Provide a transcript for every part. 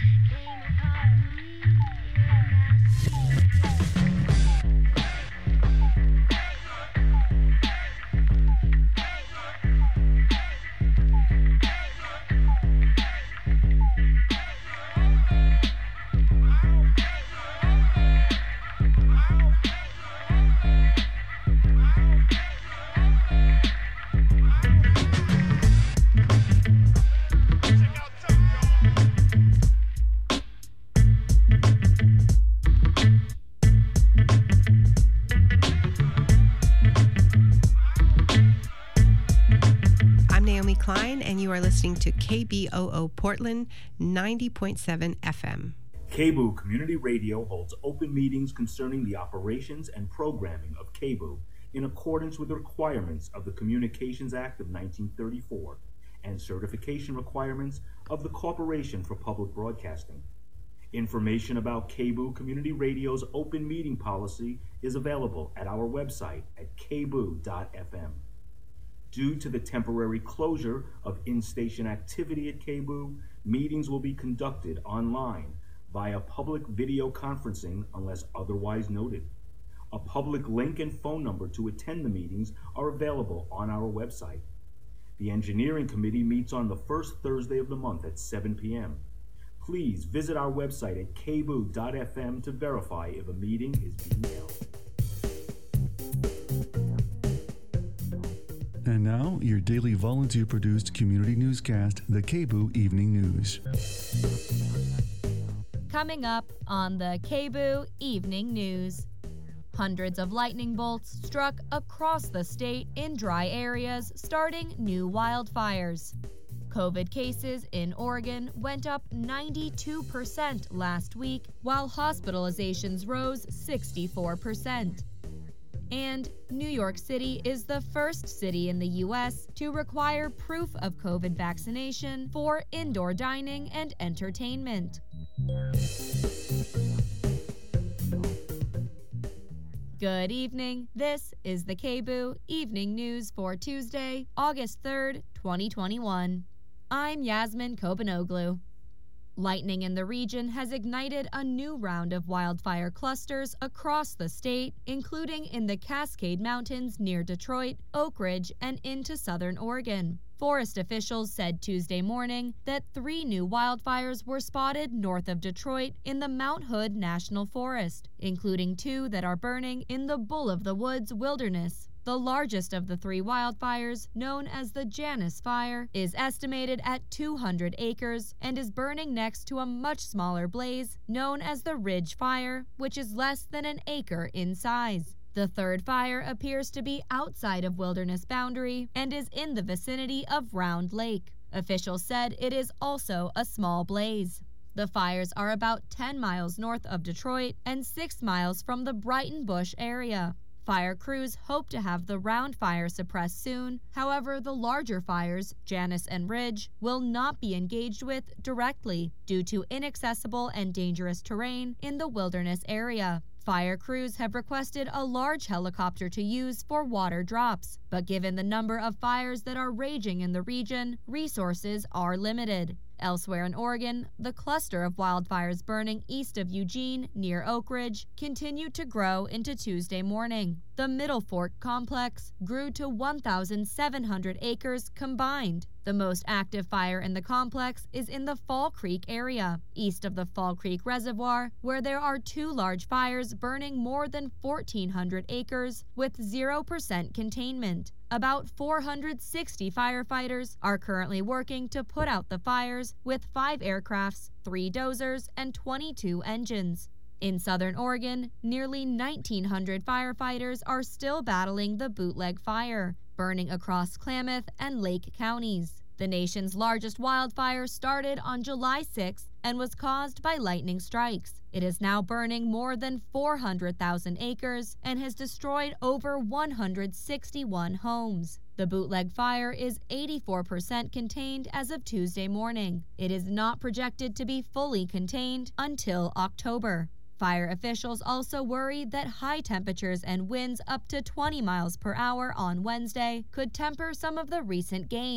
And you are listening to KBOO Portland 90.7 FM. KBOO Community Radio holds open meetings concerning the operations and programming of KBOO in accordance with the requirements of the Communications Act of 1934 and certification requirements of the Corporation for Public Broadcasting. Information about KBOO Community Radio's open meeting policy is available at our website at kboo.fm. Due to the temporary closure of in-station activity at KBOO, meetings will be conducted online via public video conferencing unless otherwise noted. A public link and phone number to attend the meetings are available on our website. The Engineering Committee meets on the first Thursday of the month at 7 p.m. Please visit our website at kboo.fm to verify if a meeting is being held. And now, your daily volunteer-produced community newscast, the KBOO Evening News. Coming up on the KBOO Evening News. Hundreds of lightning bolts struck across the state in dry areas, starting new wildfires. COVID cases in Oregon went up 92% last week, while hospitalizations rose 64%. And New York City is the first city in the U.S. to require proof of COVID vaccination for indoor dining and entertainment. Good evening. This is the KBOO Evening News for Tuesday, August 3rd, 2021. I'm Yasmin Kobanoglu. Lightning in the region has ignited a new round of wildfire clusters across the state, including in the Cascade Mountains near Detroit, Oak Ridge, and into southern Oregon. Forest officials said Tuesday morning that 3 new wildfires were spotted north of Detroit in the Mount Hood National Forest, including 2 that are burning in the Bull of the Woods wilderness. The largest of the 3 wildfires, known as the Janus Fire, is estimated at 200 acres and is burning next to a much smaller blaze known as the Ridge Fire, which is less than an acre in size. The third fire appears to be outside of wilderness boundary and is in the vicinity of Round Lake. Officials said it is also a small blaze. The fires are about 10 miles north of Detroit and 6 miles from the Brighton Bush area. Fire crews hope to have the Round Fire suppressed soon. However, the larger fires, Janus and Ridge, will not be engaged with directly due to inaccessible and dangerous terrain in the wilderness area. Fire crews have requested a large helicopter to use for water drops, but given the number of fires that are raging in the region, resources are limited. Elsewhere in Oregon, the cluster of wildfires burning east of Eugene near Oak Ridge continued to grow into Tuesday morning. The Middle Fork complex grew to 1,700 acres combined. The most active fire in the complex is in the Fall Creek area, east of the Fall Creek Reservoir, where there are 2 large fires burning more than 1,400 acres with 0% containment. About 460 firefighters are currently working to put out the fires with 5 aircrafts, 3 dozers, and 22 engines. In southern Oregon, nearly 1,900 firefighters are still battling the Bootleg Fire, burning across Klamath and Lake counties. The nation's largest wildfire started on July 6th and was caused by lightning strikes. It is now burning more than 400,000 acres and has destroyed over 161 homes. The Bootleg Fire is 84% contained as of Tuesday morning. It is not projected to be fully contained until October. Fire officials also worry that high temperatures and winds up to 20 miles per hour on Wednesday could temper some of the recent gains.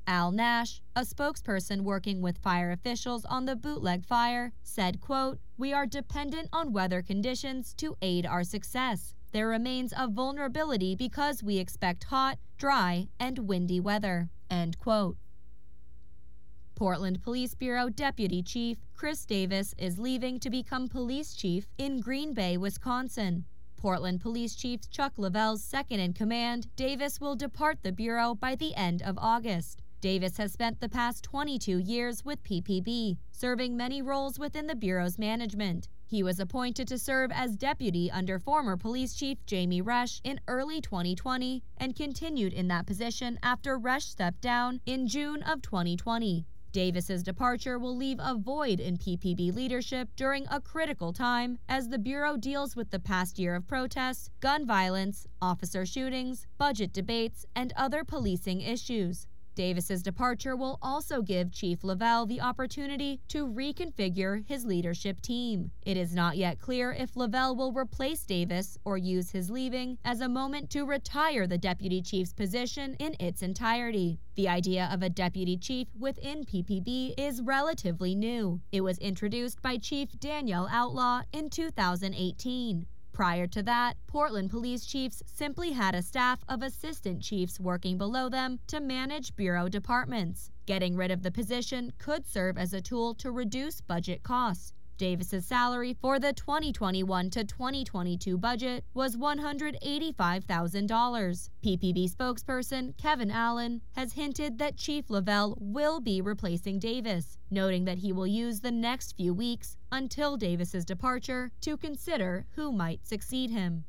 Al Nash, a spokesperson working with fire officials on the bootleg fire, said, quote, "We are dependent on weather conditions to aid our success. There remains a vulnerability because we expect hot, dry, and windy weather," end quote. Portland Police Bureau Deputy Chief Chris Davis is leaving to become police chief in Green Bay, Wisconsin. Portland Police Chief Chuck Leavell's second-in-command, Davis will depart the Bureau by the end of August. Davis has spent the past 22 years with PPB, serving many roles within the Bureau's management. He was appointed to serve as deputy under former Police Chief Jamie Resch in early 2020 and continued in that position after Resch stepped down in June of 2020. Davis's departure will leave a void in PPB leadership during a critical time as the Bureau deals with the past year of protests, gun violence, officer shootings, budget debates, and other policing issues. Davis's departure will also give Chief Leavell the opportunity to reconfigure his leadership team. It is not yet clear if Leavell will replace Davis or use his leaving as a moment to retire the deputy chief's position in its entirety. The idea of a deputy chief within PPB is relatively new. It was introduced by Chief Danielle Outlaw in 2018. Prior to that, Portland police chiefs simply had a staff of assistant chiefs working below them to manage bureau departments. Getting rid of the position could serve as a tool to reduce budget costs. Davis's salary for the 2021 to 2022 budget was $185,000. PPB spokesperson Kevin Allen has hinted that Chief Leavell will be replacing Davis, noting that he will use the next few weeks until Davis's departure to consider who might succeed him.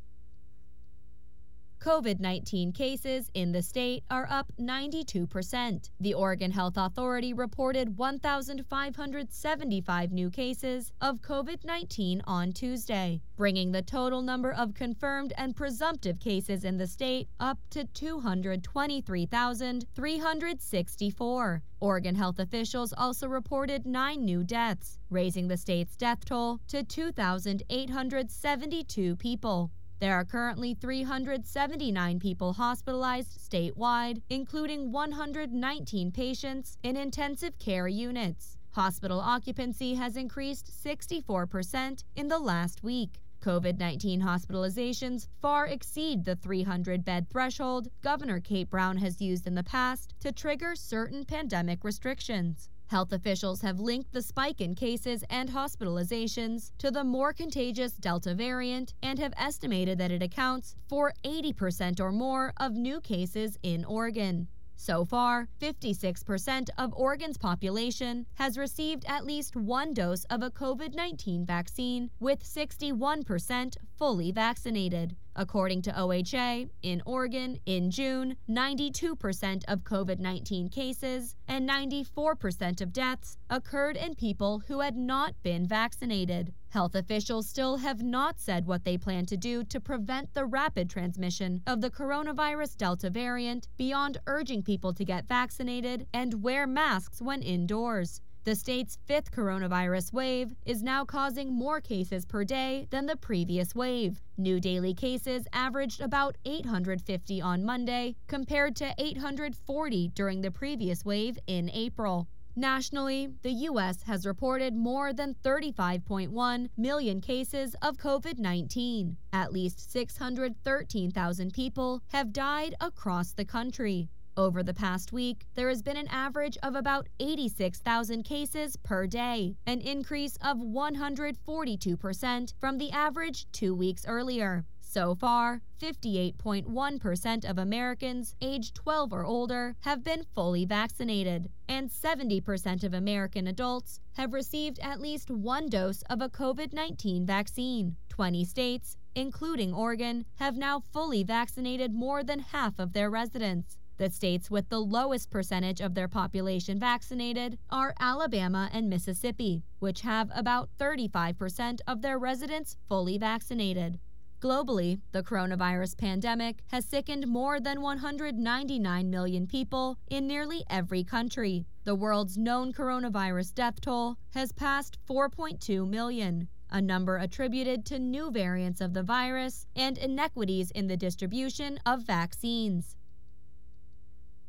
COVID-19 cases in the state are up 92%. The Oregon Health Authority reported 1,575 new cases of COVID-19 on Tuesday, bringing the total number of confirmed and presumptive cases in the state up to 223,364. Oregon health officials also reported 9 new deaths, raising the state's death toll to 2,872 people. There are currently 379 people hospitalized statewide, including 119 patients in intensive care units. Hospital occupancy has increased 64% in the last week. COVID-19 hospitalizations far exceed the 300-bed threshold Governor Kate Brown has used in the past to trigger certain pandemic restrictions. Health officials have linked the spike in cases and hospitalizations to the more contagious Delta variant and have estimated that it accounts for 80% or more of new cases in Oregon. So far, 56% of Oregon's population has received at least one dose of a COVID-19 vaccine, with 61% fully vaccinated. According to OHA, in Oregon, in June, 92% of COVID-19 cases and 94% of deaths occurred in people who had not been vaccinated. Health officials still have not said what they plan to do to prevent the rapid transmission of the coronavirus Delta variant beyond urging people to get vaccinated and wear masks when indoors. The state's 5th coronavirus wave is now causing more cases per day than the previous wave. New daily cases averaged about 850 on Monday, compared to 840 during the previous wave in April. Nationally, the U.S. has reported more than 35.1 million cases of COVID-19. At least 613,000 people have died across the country. Over the past week, there has been an average of about 86,000 cases per day, an increase of 142% from the average 2 weeks earlier. So far, 58.1% of Americans aged 12 or older have been fully vaccinated, and 70% of American adults have received at least one dose of a COVID-19 vaccine. 20 states, including Oregon, have now fully vaccinated more than half of their residents. The states with the lowest percentage of their population vaccinated are Alabama and Mississippi, which have about 35% of their residents fully vaccinated. Globally, the coronavirus pandemic has sickened more than 199 million people in nearly every country. The world's known coronavirus death toll has passed 4.2 million, a number attributed to new variants of the virus and inequities in the distribution of vaccines.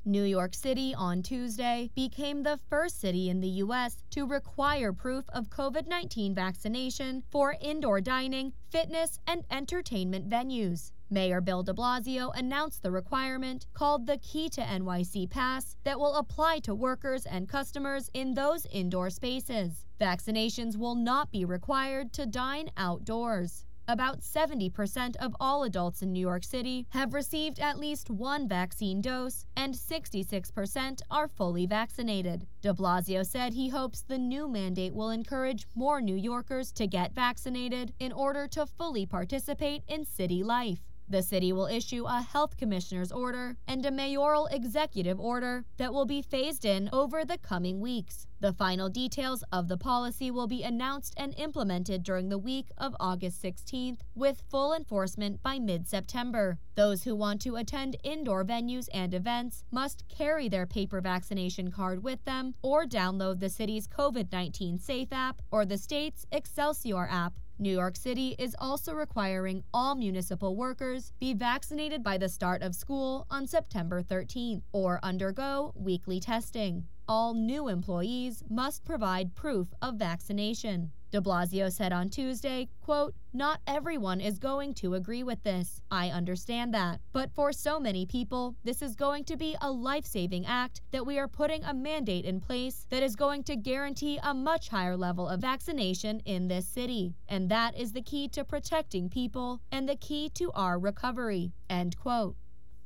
New York City on Tuesday became the first city in the U.S. to require proof of COVID-19 vaccination for indoor dining, fitness, and entertainment venues. Mayor Bill de Blasio announced the requirement, called the Key to NYC Pass, that will apply to workers and customers in those indoor spaces. Vaccinations will not be required to dine outdoors. About 70% of all adults in New York City have received at least one vaccine dose, and 66% are fully vaccinated. De Blasio said he hopes the new mandate will encourage more New Yorkers to get vaccinated in order to fully participate in city life. The city will issue a health commissioner's order and a mayoral executive order that will be phased in over the coming weeks. The final details of the policy will be announced and implemented during the week of August 16th, with full enforcement by mid-September. Those who want to attend indoor venues and events must carry their paper vaccination card with them or download the city's COVID-19 Safe app or the state's Excelsior app. New York City is also requiring all municipal workers be vaccinated by the start of school on September 13th or undergo weekly testing. All new employees must provide proof of vaccination. De Blasio said on Tuesday, quote, "Not everyone is going to agree with this. I understand that. But for so many people, this is going to be a life-saving act that we are putting a mandate in place that is going to guarantee a much higher level of vaccination in this city. And that is the key to protecting people and the key to our recovery," end quote.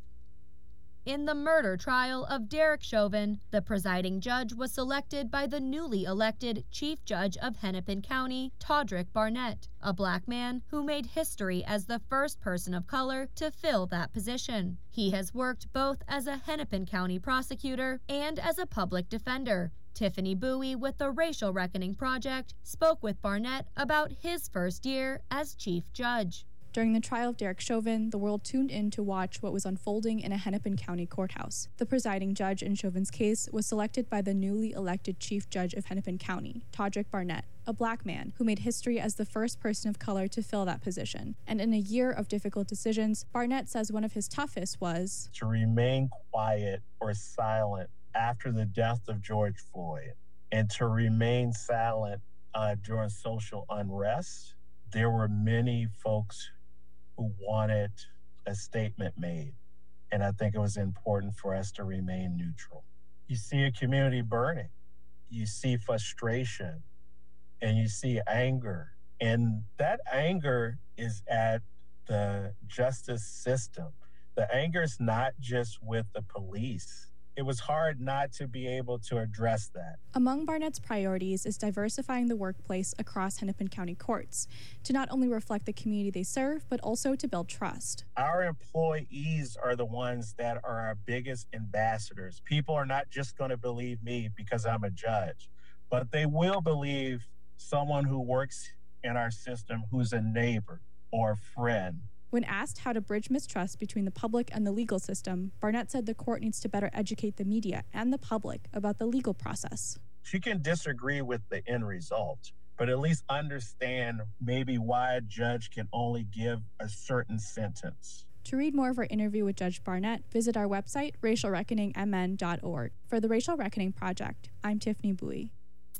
In the murder trial of Derek Chauvin, the presiding judge was selected by the newly elected Chief Judge of Hennepin County, Todrick Barnett, a black man who made history as the first person of color to fill that position. He has worked both as a Hennepin County prosecutor and as a public defender. Tiffany Bowie with the Racial Reckoning Project spoke with Barnett about his first year as Chief Judge. During the trial of Derek Chauvin, the world tuned in to watch what was unfolding in a Hennepin County courthouse. The presiding judge in Chauvin's case was selected by the newly elected Chief Judge of Hennepin County, Todrick Barnett, a black man who made history as the first person of color to fill that position. And in a year of difficult decisions, Barnett says one of his toughest was to remain quiet or silent after the death of George Floyd, and to remain silent during social unrest. There were many folks who wanted a statement made, and I think it was important for us to remain neutral. You see a community burning, you see frustration, and you see anger, and that anger is at the justice system. The anger is not just with the police. It was hard not to be able to address that. Among Barnett's priorities is diversifying the workplace across Hennepin County courts to not only reflect the community they serve, but also to build trust. Our employees are the ones that are our biggest ambassadors. People are not just going to believe me because I'm a judge, but they will believe someone who works in our system who's a neighbor or a friend. When asked how to bridge mistrust between the public and the legal system, Barnett said the court needs to better educate the media and the public about the legal process. She can disagree with the end result, but at least understand maybe why a judge can only give a certain sentence. To read more of our interview with Judge Barnett, visit our website, racialreckoningmn.org. For the Racial Reckoning Project, I'm Tiffany Bowie.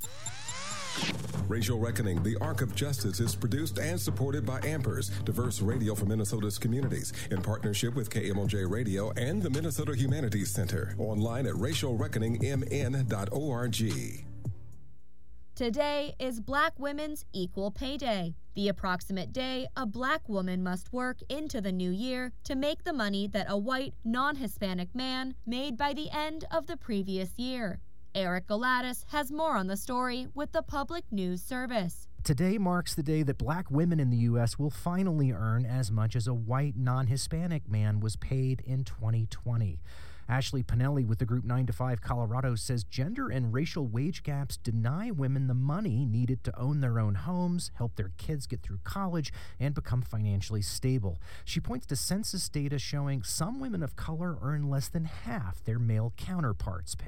Racial Reckoning, the Arc of Justice, is produced and supported by Ampers, diverse radio for Minnesota's communities, in partnership with KMOJ Radio and the Minnesota Humanities Center. Online at racialreckoningmn.org. Today is Black Women's Equal Pay Day, the approximate day a Black woman must work into the new year to make the money that a white, non-Hispanic man made by the end of the previous year. Eric Galatis has more on the story with the Public News Service. Today marks the day that Black women in the U.S. will finally earn as much as a white non-Hispanic man was paid in 2020. Ashley Pinelli with the group 9 to 5 Colorado says gender and racial wage gaps deny women the money needed to own their own homes, help their kids get through college, and become financially stable. She points to census data showing some women of color earn less than half their male counterparts' pay.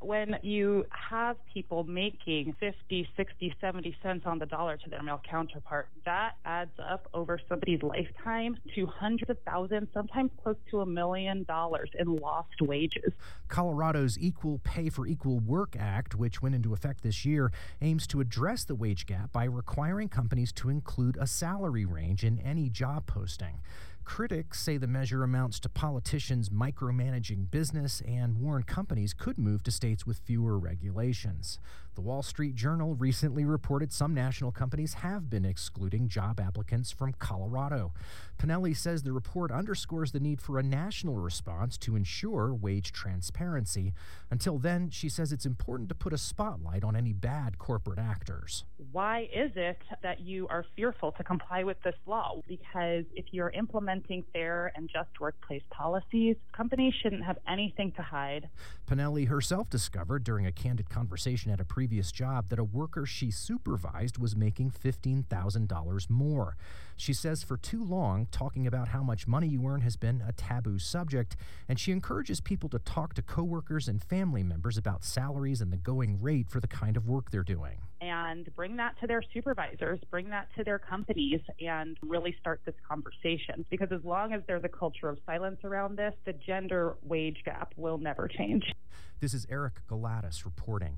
When you have people making 50, 60, 70 cents on the dollar to their male counterpart, that adds up over somebody's lifetime to hundreds of thousands, sometimes close to $1 million in lost wages. Colorado's Equal Pay for Equal Work Act, which went into effect this year, aims to address the wage gap by requiring companies to include a salary range in any job posting. Critics say the measure amounts to politicians micromanaging business and warn companies could move to states with fewer regulations. The Wall Street Journal recently reported some national companies have been excluding job applicants from Colorado. Pinelli says the report underscores the need for a national response to ensure wage transparency. Until then, she says it's important to put a spotlight on any bad corporate actors. Why is it that you are fearful to comply with this law? Because if you're implementing fair and just workplace policies, companies shouldn't have anything to hide. Pinelli herself discovered during a candid conversation at a previous job that a worker she supervised was making $15,000 more. She says for too long, talking about how much money you earn has been a taboo subject, and she encourages people to talk to coworkers and family members about salaries and the going rate for the kind of work they're doing. And bring that to their supervisors, bring that to their companies, and really start this conversation. Because as long as there's a culture of silence around this, the gender wage gap will never change. This is Eric Galatis reporting.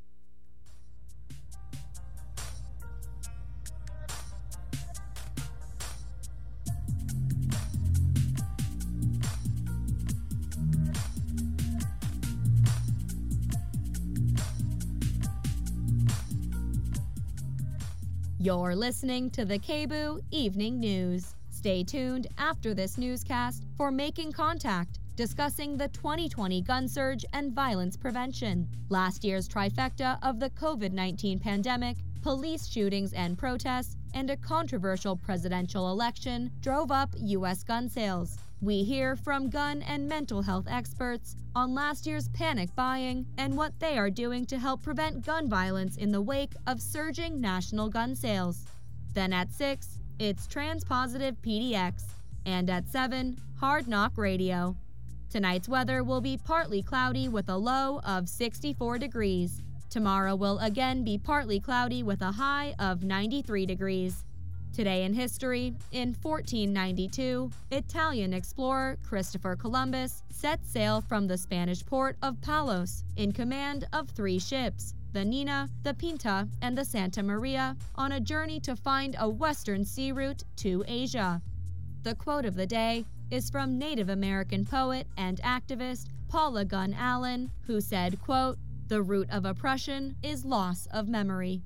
You're listening to the KBOO Evening News. Stay tuned after this newscast for Making Contact, discussing the 2020 gun surge and violence prevention. Last year's trifecta of the COVID-19 pandemic, police shootings and protests, and a controversial presidential election drove up U.S. gun sales. We hear from gun and mental health experts on last year's panic buying and what they are doing to help prevent gun violence in the wake of surging national gun sales. Then at 6, it's Transpositive PDX. And at 7, Hard Knock Radio. Tonight's weather will be partly cloudy with a low of 64 degrees. Tomorrow will again be partly cloudy with a high of 93 degrees. Today in history, in 1492, Italian explorer Christopher Columbus set sail from the Spanish port of Palos in command of 3 ships, the Nina, the Pinta, and the Santa Maria, on a journey to find a western sea route to Asia. The quote of the day is from Native American poet and activist Paula Gunn Allen, who said, quote, "The root of oppression is loss of memory."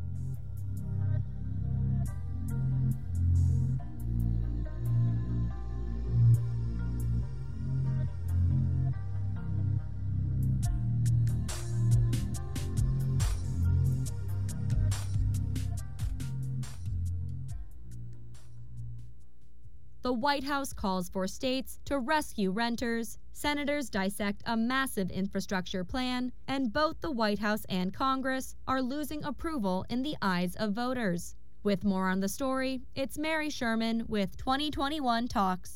The White House calls for states to rescue renters. Senators dissect a massive infrastructure plan, and both the White House and Congress are losing approval in the eyes of voters. With more on the story, it's Mary Sherman with 2021 Talks.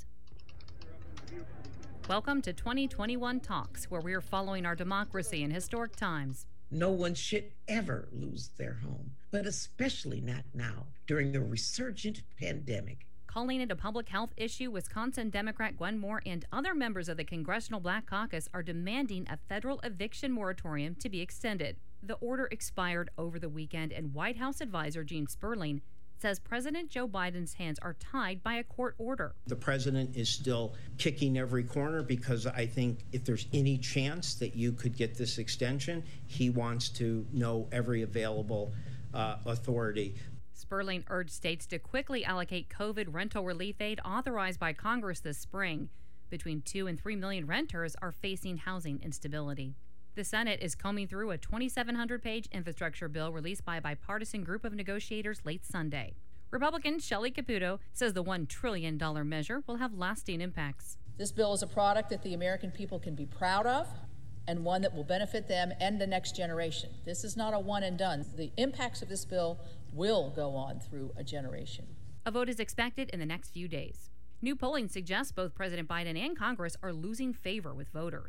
Welcome to 2021 Talks, where we are following our democracy in historic times. No one should ever lose their home, but especially not now, during a resurgent pandemic. Calling it a public health issue, Wisconsin Democrat Gwen Moore and other members of the Congressional Black Caucus are demanding a federal eviction moratorium to be extended. The order expired over the weekend, and White House advisor Gene Sperling says President Joe Biden's hands are tied by a court order. The president is still kicking every corner because I think if there's any chance that you could get this extension, he wants to know every available authority. Sperling urged states to quickly allocate COVID rental relief aid authorized by Congress this spring. Between 2 and 3 million renters are facing housing instability. The Senate is combing through a 2,700-page infrastructure bill released by a bipartisan group of negotiators late Sunday. Republican Shelley Caputo says the $1 trillion measure will have lasting impacts. This bill is a product that the American people can be proud of and one that will benefit them and the next generation. This is not a one and done. The impacts of this bill will go on through a generation. A vote is expected in the next few days. New polling suggests both President Biden and Congress are losing favor with voters.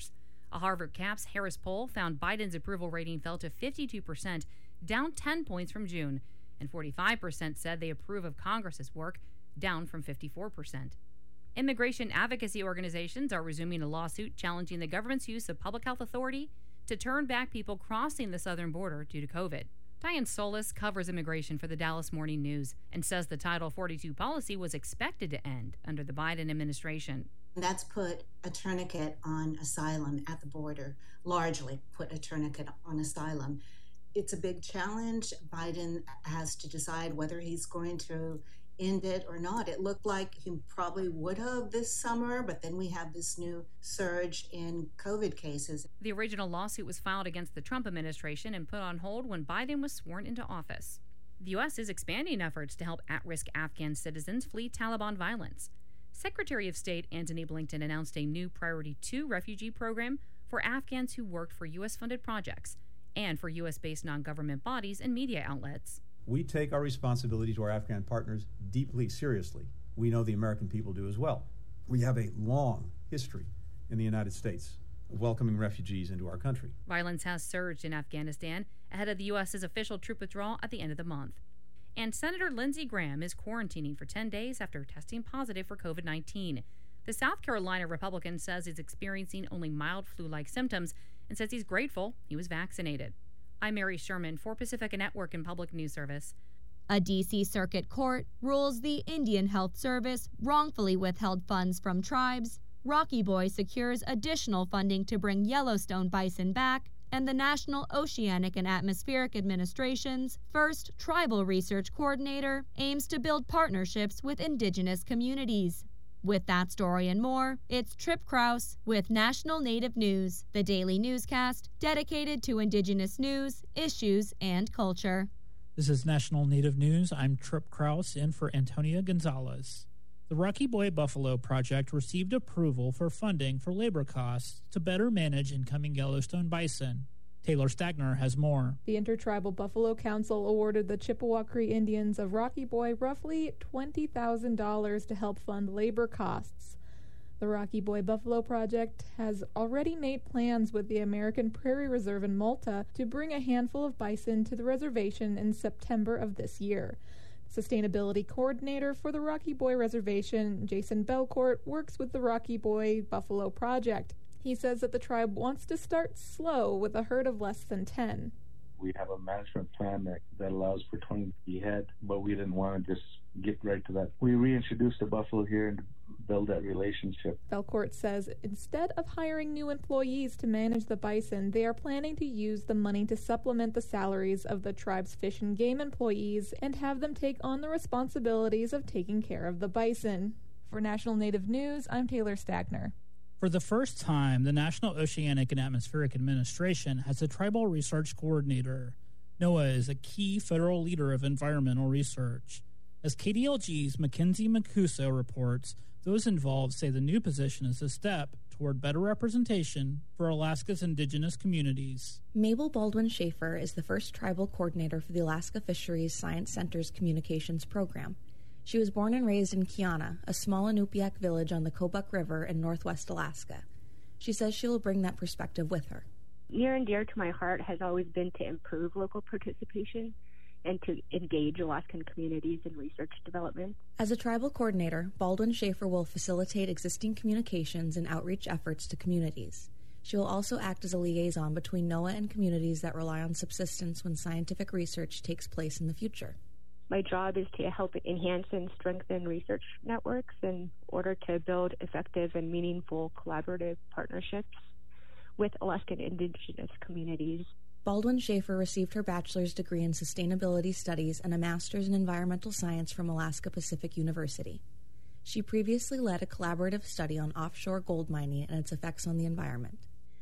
A Harvard CAPS Harris poll found Biden's approval rating fell to 52%, down 10 points from June, and 45% said they approve of Congress's work, down from 54%. Immigration advocacy organizations are resuming a lawsuit challenging the government's use of public health authority to turn back people crossing the southern border due to COVID. Diane Solis covers immigration for the Dallas Morning News and says the Title 42 policy was expected to end under the Biden administration. That's put a tourniquet on asylum at the border, largely put a tourniquet on asylum. It's a big challenge. Biden has to decide whether he's going to end it or not. It looked like he probably would have this summer, but then we have this new surge in COVID cases. The original lawsuit was filed against the Trump administration and put on hold when Biden was sworn into office. The U.S. is expanding efforts to help at-risk Afghan citizens flee Taliban violence. Secretary of State Antony Blinken announced a new Priority 2 refugee program for Afghans who worked for U.S.-funded projects and for U.S.-based non-government bodies and media outlets. We take our responsibility to our Afghan partners deeply seriously. We know the American people do as well. We have a long history in the United States of welcoming refugees into our country. Violence has surged in Afghanistan ahead of the U.S.'s official troop withdrawal at the end of the month. And Senator Lindsey Graham is quarantining for 10 days after testing positive for COVID-19. The South Carolina Republican says he's experiencing only mild flu-like symptoms and says he's grateful he was vaccinated. I'm Mary Sherman for Pacifica Network and Public News Service. A D.C. Circuit Court rules the Indian Health Service wrongfully withheld funds from tribes. Rocky Boy secures additional funding to bring Yellowstone bison back, and the National Oceanic and Atmospheric Administration's first tribal research coordinator aims to build partnerships with indigenous communities. With that story and more, it's Trip Krause with National Native News, the daily newscast dedicated to indigenous news, issues, and culture. This is National Native News. I'm Trip Krause in for Antonia Gonzalez. The Rocky Boy Buffalo Project received approval for funding for labor costs to better manage incoming Yellowstone bison. Taylor Stagner has more. The Intertribal Buffalo Council awarded the Chippewa Cree Indians of Rocky Boy roughly $20,000 to help fund labor costs. The Rocky Boy Buffalo Project has already made plans with the American Prairie Reserve in Malta to bring a handful of bison to the reservation in September of this year. Sustainability coordinator for the Rocky Boy Reservation, Jason Belcourt, works with the Rocky Boy Buffalo Project. He says that the tribe wants to start slow with a herd of less than 10. We have a management plan that allows for 20 head, but we didn't want to just get right to that. We reintroduced the buffalo here and build that relationship. Belcourt says instead of hiring new employees to manage the bison, they are planning to use the money to supplement the salaries of the tribe's fish and game employees and have them take on the responsibilities of taking care of the bison. For National Native News, I'm Taylor Stagner. For the first time, the National Oceanic and Atmospheric Administration has a tribal research coordinator. NOAA is a key federal leader of environmental research. As KDLG's Mackenzie Mancuso reports, those involved say the new position is a step toward better representation for Alaska's indigenous communities. Mabel Baldwin Schaefer is the first tribal coordinator for the Alaska Fisheries Science Center's communications program. She was born and raised in Kiana, a small Inupiaq village on the Kobuk River in northwest Alaska. She says she will bring that perspective with her. Near and dear to my heart has always been to improve local participation and to engage Alaskan communities in research development. As a tribal coordinator, Baldwin Schaefer will facilitate existing communications and outreach efforts to communities. She will also act as a liaison between NOAA and communities that rely on subsistence when scientific research takes place in the future. My job is to help enhance and strengthen research networks in order to build effective and meaningful collaborative partnerships with Alaskan indigenous communities. Baldwin Schaefer received her bachelor's degree in sustainability studies and a master's in environmental science from Alaska Pacific University. She previously led a collaborative study on offshore gold mining and its effects on the environment.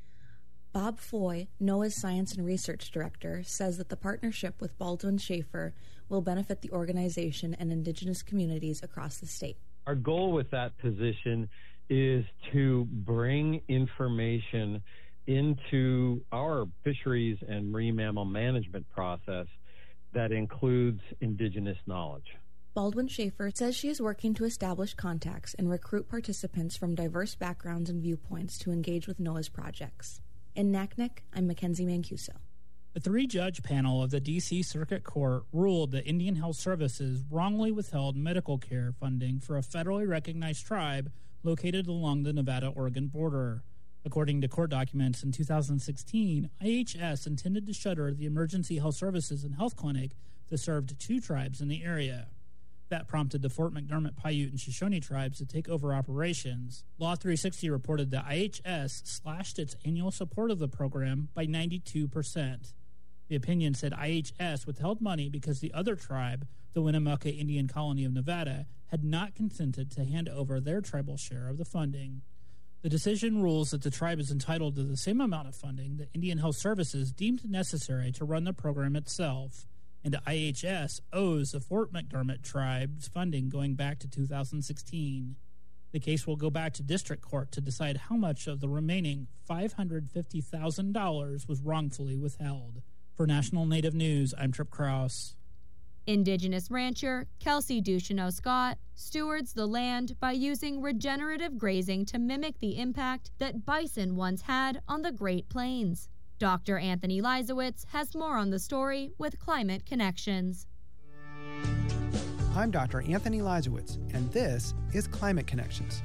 Bob Foy, NOAA's Science and Research Director, says that the partnership with Baldwin Schaefer will benefit the organization and indigenous communities across the state. Our goal with that position is to bring information into our fisheries and marine mammal management process that includes indigenous knowledge. Baldwin Schaefer says she is working to establish contacts and recruit participants from diverse backgrounds and viewpoints to engage with NOAA's projects. In Naknek, I'm Mackenzie Mancuso. A 3-judge panel of the D.C. Circuit Court ruled that Indian Health Services wrongly withheld medical care funding for a federally recognized tribe located along the Nevada-Oregon border. According to court documents, in 2016, IHS intended to shutter the Emergency Health Services and Health Clinic that served 2 tribes in the area. That prompted the Fort McDermott, Paiute, and Shoshone tribes to take over operations. Law 360 reported that IHS slashed its annual support of the program by 92%. The opinion said IHS withheld money because the other tribe, the Winnemucca Indian Colony of Nevada, had not consented to hand over their tribal share of the funding. The decision rules that the tribe is entitled to the same amount of funding that Indian Health Services deemed necessary to run the program itself, and IHS owes the Fort McDermott tribe's funding going back to 2016. The case will go back to district court to decide how much of the remaining $550,000 was wrongfully withheld. For National Native News, I'm Trip Krause. Indigenous rancher Kelsey Ducheneau Scott stewards the land by using regenerative grazing to mimic the impact that bison once had on the Great Plains. Dr. Anthony Leisowitz has more on the story with Climate Connections. I'm Dr. Anthony Leisowitz, and this is Climate Connections.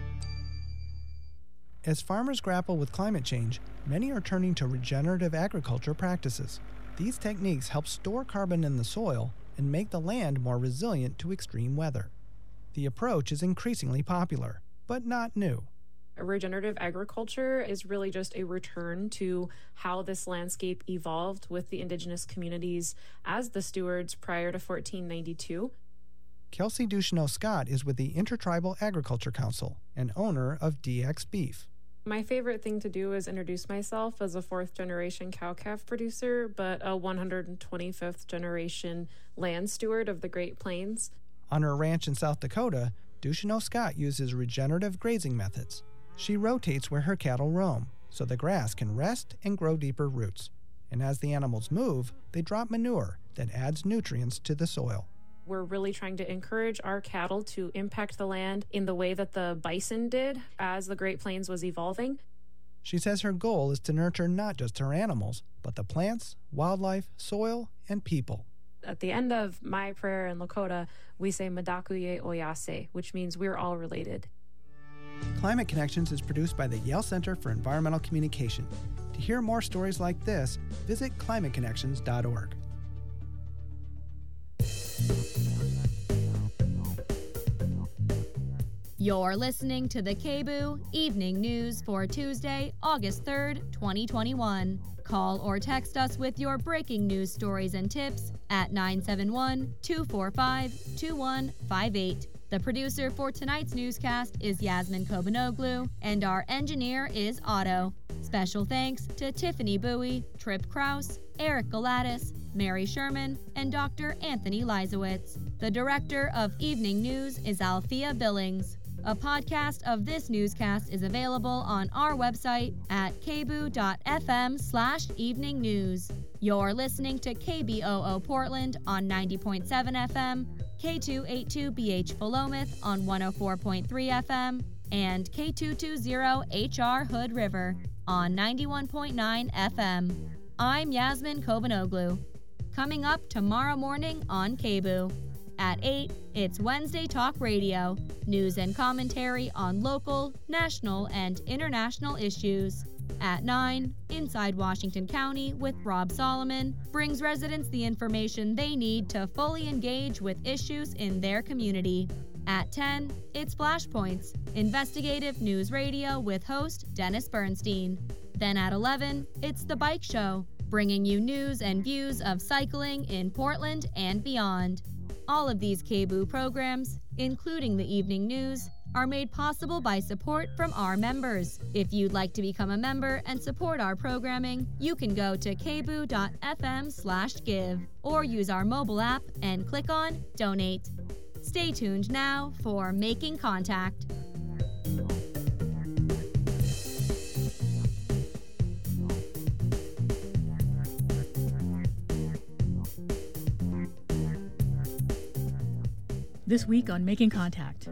As farmers grapple with climate change, many are turning to regenerative agriculture practices. These techniques help store carbon in the soil and make the land more resilient to extreme weather. The approach is increasingly popular, but not new. Regenerative agriculture is really just a return to how this landscape evolved with the indigenous communities as the stewards prior to 1492. Kelsey Ducheneau Scott is with the Intertribal Agriculture Council and owner of DX Beef. My favorite thing to do is introduce myself as a 4th-generation cow-calf producer, but a 125th generation land steward of the Great Plains. On her ranch in South Dakota, Ducheneau Scott uses regenerative grazing methods. She rotates where her cattle roam, so the grass can rest and grow deeper roots. And as the animals move, they drop manure that adds nutrients to the soil. We're really trying to encourage our cattle to impact the land in the way that the bison did as the Great Plains was evolving. She says her goal is to nurture not just her animals, but the plants, wildlife, soil, and people. At the end of my prayer in Lakota, we say Madakuye Oyase, which means we're all related. Climate Connections is produced by the Yale Center for Environmental Communication. To hear more stories like this, visit climateconnections.org. You're listening to the KBOO Evening News for Tuesday, August 3rd, 2021. Call or text us with your breaking news stories and tips at 971-245-2158. The producer for tonight's newscast is Yasmin Kobanoglu, and our engineer is Otto. Special thanks to Tiffany Bowie, Trip Krause, Eric Galatis, Mary Sherman, and Dr. Anthony Leisowitz. The director of Evening News is Althea Billings. A podcast of this newscast is available on our website at kboo.fm/evening news. You're listening to KBOO Portland on 90.7 FM, K282BH Philomath on 104.3 FM, and K220HR Hood River on 91.9 FM. I'm Yasmin Kobanoglu. Coming up tomorrow morning on KBOO. At 8, it's Wednesday Talk Radio, news and commentary on local, national, and international issues. At 9, Inside Washington County with Rob Solomon brings residents the information they need to fully engage with issues in their community. At 10, it's Flashpoints, investigative news radio with host Dennis Bernstein. Then at 11, it's The Bike Show, bringing you news and views of cycling in Portland and beyond. All of these KBOO programs, including the evening news, are made possible by support from our members. If you'd like to become a member and support our programming, you can go to kboo.fm/give or use our mobile app and click on Donate. Stay tuned now for Making Contact. This week on Making Contact.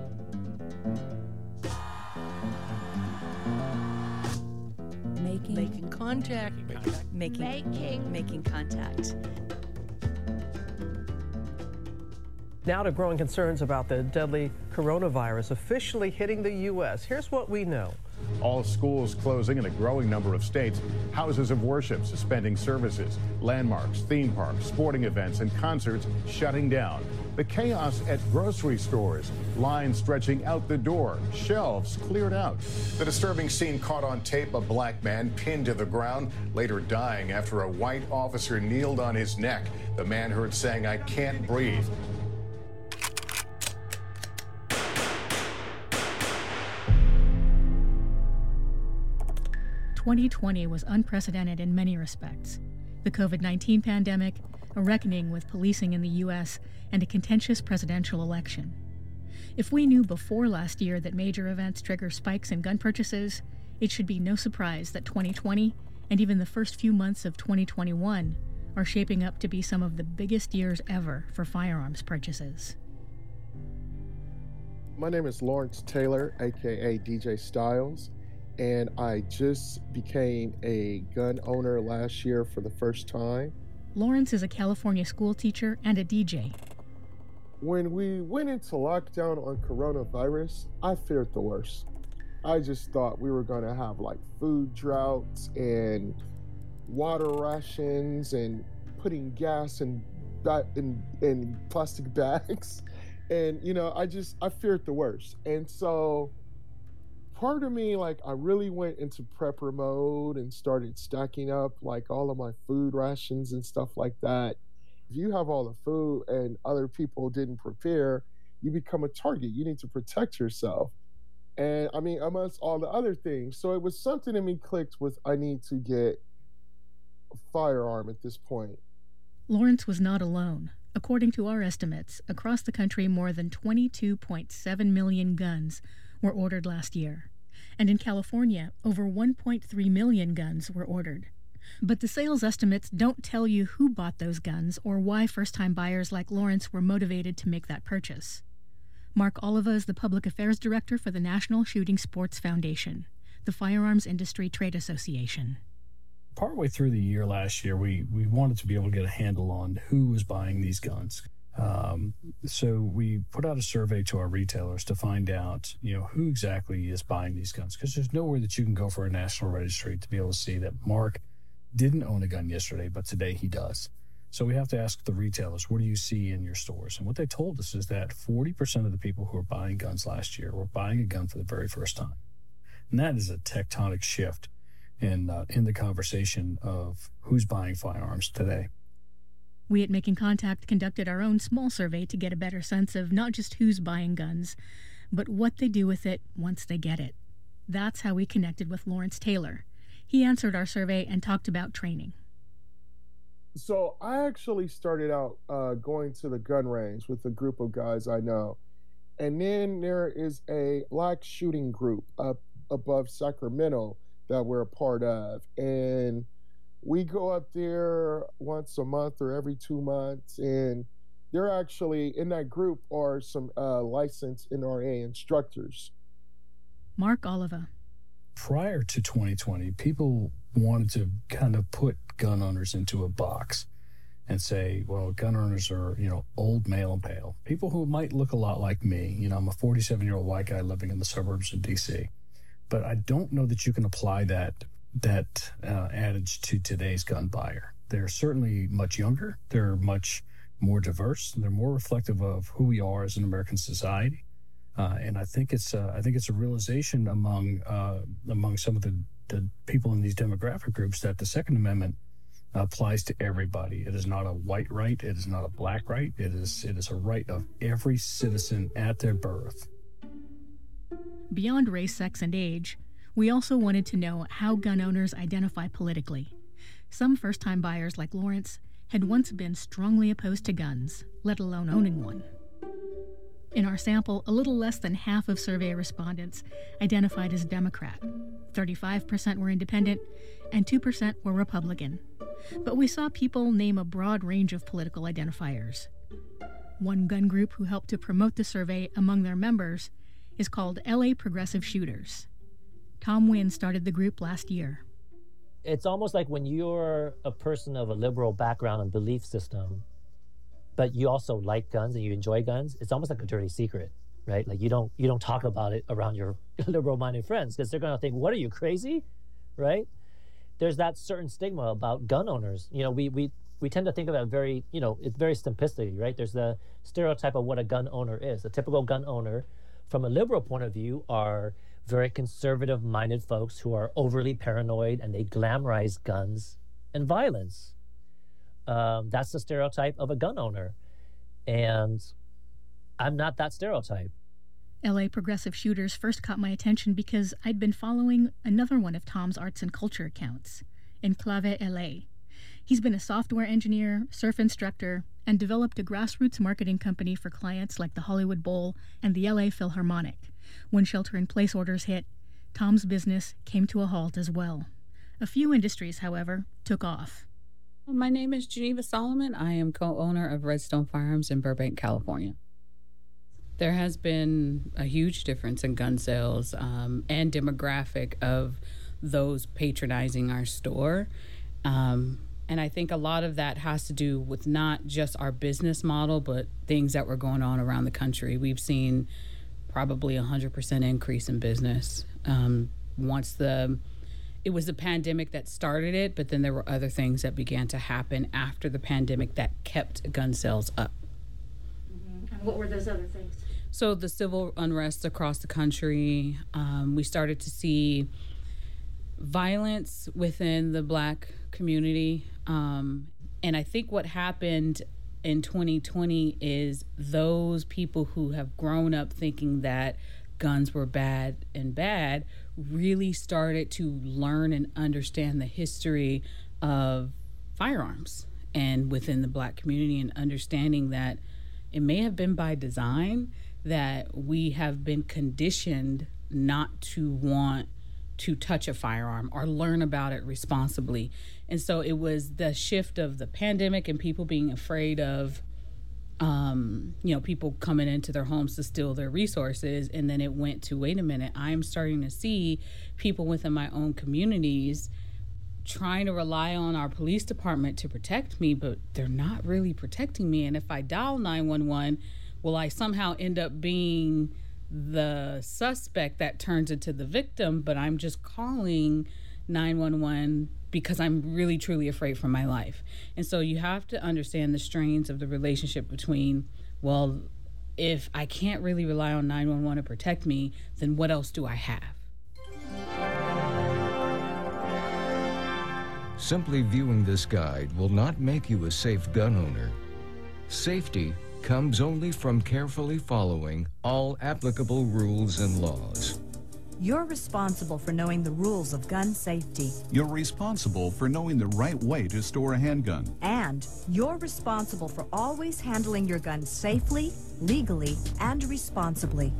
Making contact. Making contact. Now to growing concerns about the deadly coronavirus officially hitting the U.S. Here's what we know. All schools closing in a growing number of states. Houses of worship suspending services. Landmarks, theme parks, sporting events, and concerts shutting down. The chaos at grocery stores. Lines stretching out the door. Shelves cleared out. The disturbing scene caught on tape. A black man pinned to the ground, later dying after a white officer kneeled on his neck. The man heard saying, "I can't breathe." 2020 was unprecedented in many respects. The COVID-19 pandemic, a reckoning with policing in the U.S., and a contentious presidential election. If we knew before last year that major events trigger spikes in gun purchases, it should be no surprise that 2020 and even the first few months of 2021 are shaping up to be some of the biggest years ever for firearms purchases. My name is Lawrence Taylor, aka DJ Styles, and I just became a gun owner last year for the first time. Lawrence is a California school teacher and a DJ. When we went into lockdown on coronavirus, I feared the worst. I just thought we were going to have like food droughts and water rations and putting gas in plastic bags. And, you know, I feared the worst. And so part of me, like, I really went into prepper mode and started stacking up like all of my food rations and stuff like that. If you have all the food and other people didn't prepare, you become a target. You need to protect yourself. And I mean, amongst all the other things. So it was something in me clicked with, I need to get a firearm at this point. Lawrence was not alone. According to our estimates, across the country, more than 22.7 million guns were ordered last year. And in California, over 1.3 million guns were ordered. But the sales estimates don't tell you who bought those guns or why first-time buyers like Lawrence were motivated to make that purchase. Mark Oliva is the Public Affairs Director for the National Shooting Sports Foundation, the Firearms Industry Trade Association. Partway through the year last year, we wanted to be able to get a handle on who was buying these guns. So we put out a survey to our retailers to find out, who exactly is buying these guns, because there's nowhere that you can go for a national registry to be able to see that Mark didn't own a gun yesterday, but today he does. So we have to ask the retailers, what do you see in your stores? And what they told us is that 40% of the people who were buying guns last year were buying a gun for the very first time. And that is a tectonic shift in the conversation of who's buying firearms today. We at Making Contact conducted our own small survey to get a better sense of not just who's buying guns, but what they do with it once they get it. That's how we connected with Lawrence Taylor. He answered our survey and talked about training. So I actually started out going to the gun range with a group of guys I know. And then there is a black shooting group up above Sacramento that we're a part of. And we go up there once a month or every 2 months. And they're actually, in that group are some licensed NRA instructors. Mark Oliva. Prior to 2020, people wanted to kind of put gun owners into a box and say, well, gun owners are, old, male, and pale. People who might look a lot like me. I'm a 47-year-old white guy living in the suburbs of D.C. But I don't know that you can apply that adage to today's gun buyer. They're certainly much younger. They're much more diverse. They're more reflective of who we are as an American society. And I think it's a realization among some of the people in these demographic groups that the Second Amendment applies to everybody. It is not a white right. It is not a black right. It is a right of every citizen at their birth. Beyond race, sex, and age, we also wanted to know how gun owners identify politically. Some first-time buyers like Lawrence had once been strongly opposed to guns, let alone owning one. In our sample, a little less than half of survey respondents identified as Democrat. 35% were independent, and 2% were Republican. But we saw people name a broad range of political identifiers. One gun group who helped to promote the survey among their members is called LA Progressive Shooters. Tom Wynn started the group last year. It's almost like when you're a person of a liberal background and belief system, but you also like guns and you enjoy guns, it's almost like a dirty secret, right? Like you don't talk about it around your liberal-minded friends because they're going to think, what, are you crazy, right? There's that certain stigma about gun owners. You know, we tend to think of it very, it's very simplistic, right? There's the stereotype of what a gun owner is. A typical gun owner, from a liberal point of view, are very conservative-minded folks who are overly paranoid and they glamorize guns and violence. That's the stereotype of a gun owner. And I'm not that stereotype. LA Progressive Shooters first caught my attention because I'd been following another one of Tom's arts and culture accounts, Enclave LA. He's been a software engineer, surf instructor, and developed a grassroots marketing company for clients like the Hollywood Bowl and the LA Philharmonic. When shelter-in-place orders hit, Tom's business came to a halt as well. A few industries, however, took off. My name is Geneva Solomon. I am co-owner of Redstone Firearms in Burbank, California. There has been a huge difference in gun sales and demographic of those patronizing our store. And I think a lot of that has to do with not just our business model, but things that were going on around the country. We've seen probably 100% increase in business. It was the pandemic that started it, but then there were other things that began to happen after the pandemic that kept gun sales up. Mm-hmm. And what were those other things? So the civil unrest across the country, we started to see violence within the Black community. And I think what happened in 2020 is those people who have grown up thinking that guns were bad really started to learn and understand the history of firearms and within the Black community, and understanding that it may have been by design that we have been conditioned not to want to touch a firearm or learn about it responsibly. And so it was the shift of the pandemic and people being afraid of people coming into their homes to steal their resources. And then it went to, wait a minute, I'm starting to see people within my own communities trying to rely on our police department to protect me, but they're not really protecting me. And if I dial 911, will I somehow end up being the suspect that turns into the victim, but I'm just calling 911 because I'm really, truly afraid for my life. And so you have to understand the strains of the relationship between, well, if I can't really rely on 911 to protect me, then what else do I have? Simply viewing this guide will not make you a safe gun owner. Safety comes only from carefully following all applicable rules and laws. You're responsible for knowing the rules of gun safety. You're responsible for knowing the right way to store a handgun. And you're responsible for always handling your gun safely, legally, and responsibly.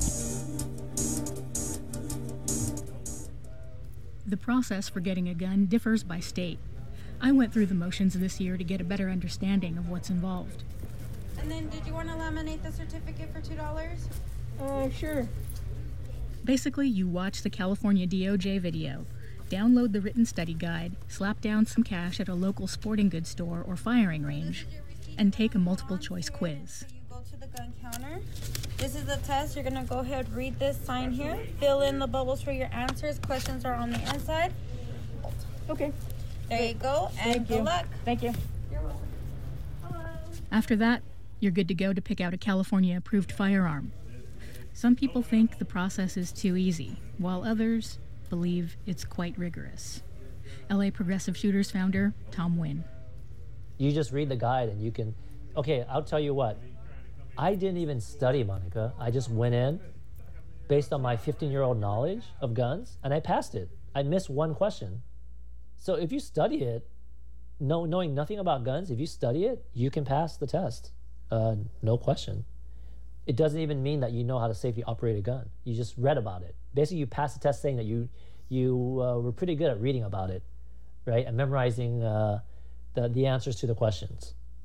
The process for getting a gun differs by state. I went through the motions this year to get a better understanding of what's involved. And then did you want to laminate the certificate for $2? Sure. Basically, you watch the California DOJ video, download the written study guide, slap down some cash at a local sporting goods store or firing range, and take a multiple choice quiz. You go to the gun counter. This is the test. You're going to go ahead, read this sign here, fill in the bubbles for your answers. Questions are on the inside. Okay. There you go, and good luck. Thank you. You're welcome. After that, you're good to go to pick out a California-approved firearm. Some people think the process is too easy, while others believe it's quite rigorous. LA Progressive Shooters founder Tom Wynn. You just read the guide and you can, okay, I'll tell you what. I didn't even study, Monica. I just went in based on my 15-year-old knowledge of guns, and I passed it. I missed one question. So if you study it, knowing nothing about guns, if you study it, you can pass the test. No question. It doesn't even mean that you know how to safely operate a gun. You just read about it. Basically, you passed the test saying that you were pretty good at reading about it, right? And memorizing the answers to the questions.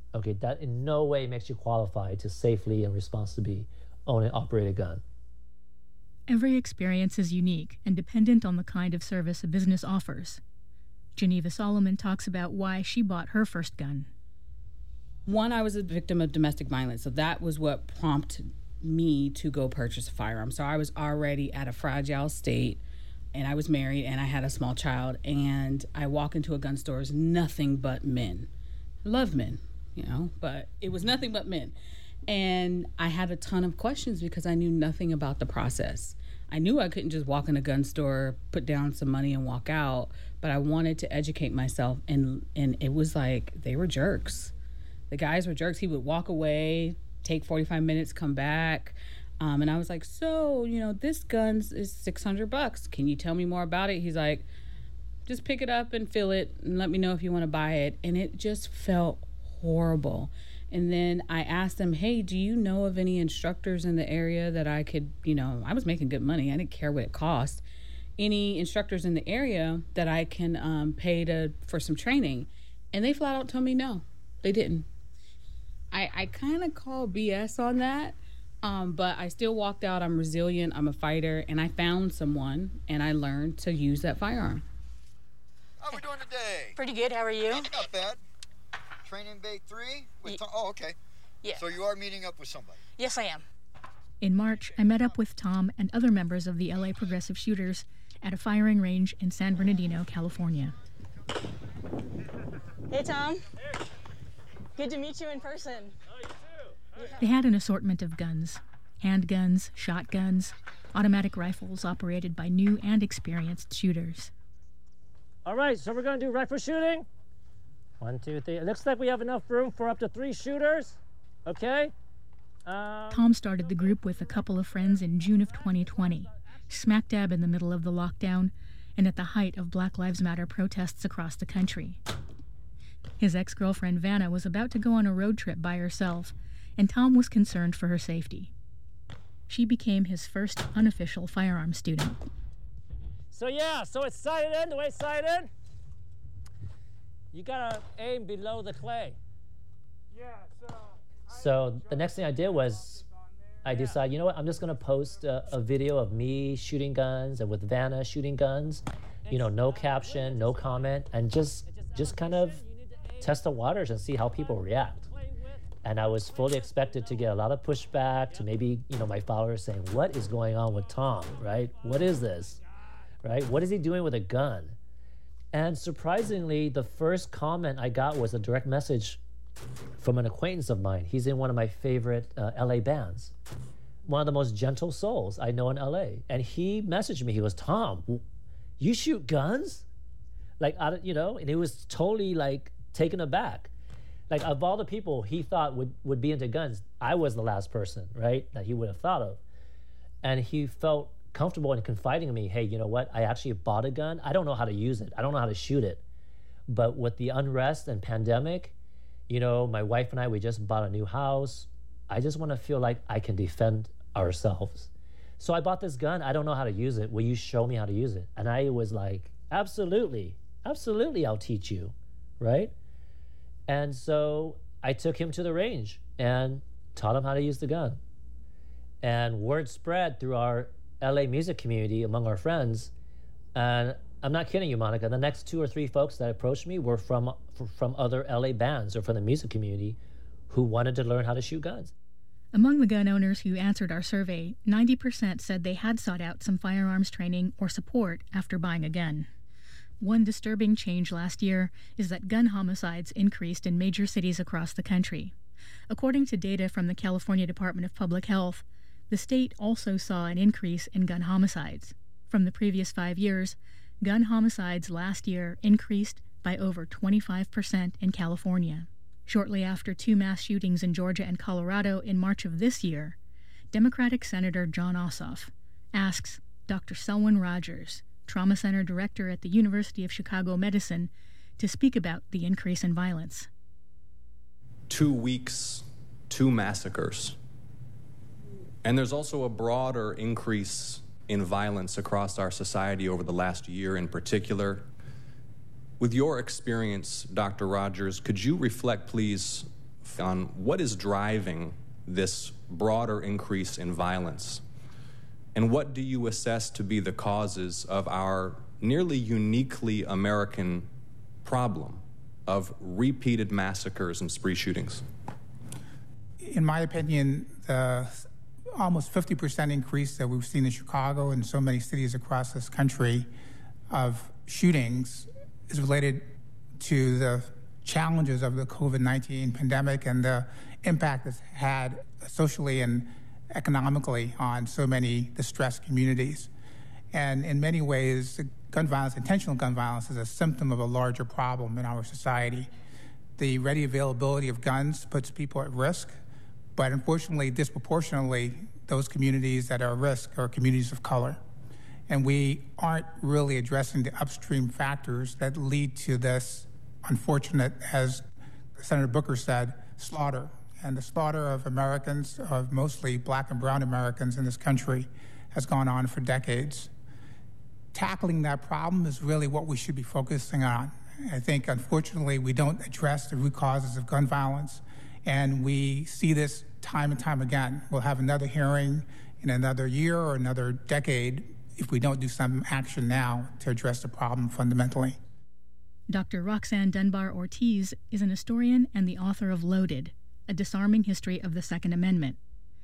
Okay, that in no way makes you qualified to safely and responsibly own and operate a gun. Every experience is unique and dependent on the kind of service a business offers. Geneva Solomon talks about why she bought her first gun. One, I was a victim of domestic violence, so that was what prompted me to go purchase a firearm. So I was already at a fragile state, and I was married, and I had a small child, and I walk into a gun store, it's nothing but men. I love men, but it was nothing but men. And I had a ton of questions because I knew nothing about the process. I knew I couldn't just walk in a gun store, put down some money and walk out, but I wanted to educate myself, and it was like they were jerks. The guys were jerks. He would walk away, take 45 minutes, come back. And I was like, so, this gun is $600. Can you tell me more about it? He's like, just pick it up and feel it and let me know if you want to buy it. And it just felt horrible. And then I asked him, hey, do you know of any instructors in the area that I could, I was making good money. I didn't care what it cost. Any instructors in the area that I can pay for some training? And they flat out told me no, they didn't. I kind of call BS on that, but I still walked out. I'm resilient. I'm a fighter. And I found someone, and I learned to use that firearm. How are we doing today? Pretty good. How are you? Not bad. Training Bay 3? Oh, okay. Yeah. So you are meeting up with somebody? Yes, I am. In March, I met up with Tom and other members of the LA Progressive Shooters at a firing range in San Bernardino, California. Hey, Tom. Good to meet you in person. Oh, you too. They had an assortment of guns: handguns, shotguns, automatic rifles operated by new and experienced shooters. All right, so we're going to do rifle shooting. 1, 2, 3. It looks like we have enough room for up to 3 shooters. Okay? Tom started the group with a couple of friends in June of 2020, smack dab in the middle of the lockdown and at the height of Black Lives Matter protests across the country. His ex-girlfriend Vanna was about to go on a road trip by herself, and Tom was concerned for her safety. She became his first unofficial firearm student. So it's sighted in, the way it's sighted in. You gotta aim below the clay. So the next thing I did was I decided, you know what, I'm just gonna post a video of me shooting guns and with Vanna shooting guns, no caption, no comment, and just kind of test the waters and see how people react. And I was fully expected to get a lot of pushback, to maybe, my followers saying, what is going on with Tom, right? What is this, right? What is he doing with a gun? And surprisingly, the first comment I got was a direct message from an acquaintance of mine. He's in one of my favorite LA bands, one of the most gentle souls I know in LA. And he messaged me, he goes, Tom, you shoot guns? And he was totally taken aback. Of all the people he thought would be into guns, I was the last person, right, that he would have thought of. And he felt comfortable in confiding in me, hey, you know what, I actually bought a gun. I don't know how to use it. I don't know how to shoot it. But with the unrest and pandemic, my wife and I, we just bought a new house. I just want to feel like I can defend ourselves. So I bought this gun. I don't know how to use it. Will you show me how to use it? And I was like, absolutely, I'll teach you, right? And so I took him to the range and taught him how to use the gun. And word spread through our LA music community among our friends. And I'm not kidding you, Monica. The next 2 or 3 folks that approached me were from other LA bands or from the music community who wanted to learn how to shoot guns. Among the gun owners who answered our survey, 90% said they had sought out some firearms training or support after buying a gun. One disturbing change last year is that gun homicides increased in major cities across the country. According to data from the California Department of Public Health, the state also saw an increase in gun homicides. From the previous 5 years, gun homicides last year increased by over 25% in California. Shortly after 2 mass shootings in Georgia and Colorado in March of this year, Democratic Senator Jon Ossoff asks Dr. Selwyn Rogers, Trauma Center Director at the University of Chicago Medicine, to speak about the increase in violence. 2 weeks, 2 massacres. And there's also a broader increase in violence across our society over the last year in particular. With your experience, Dr. Rogers, could you reflect, please, on what is driving this broader increase in violence, and what do you assess to be the causes of our nearly uniquely American problem of repeated massacres and spree shootings? In my opinion, the almost 50% increase that we've seen in Chicago and so many cities across this country of shootings is related to the challenges of the COVID-19 pandemic and the impact it's had socially and economically on so many distressed communities. And in many ways, gun violence, intentional gun violence, is a symptom of a larger problem in our society. The ready availability of guns puts people at risk, but unfortunately, disproportionately, those communities that are at risk are communities of color. And we aren't really addressing the upstream factors that lead to this unfortunate, as Senator Booker said, slaughter. And the slaughter of Americans, of mostly black and brown Americans in this country, has gone on for decades. Tackling that problem is really what we should be focusing on. I think, unfortunately, we don't address the root causes of gun violence, and we see this time and time again. We'll have another hearing in another year or another decade if we don't do some action now to address the problem fundamentally. Dr. Roxanne Dunbar Ortiz is an historian and the author of Loaded, A Disarming History of the Second Amendment.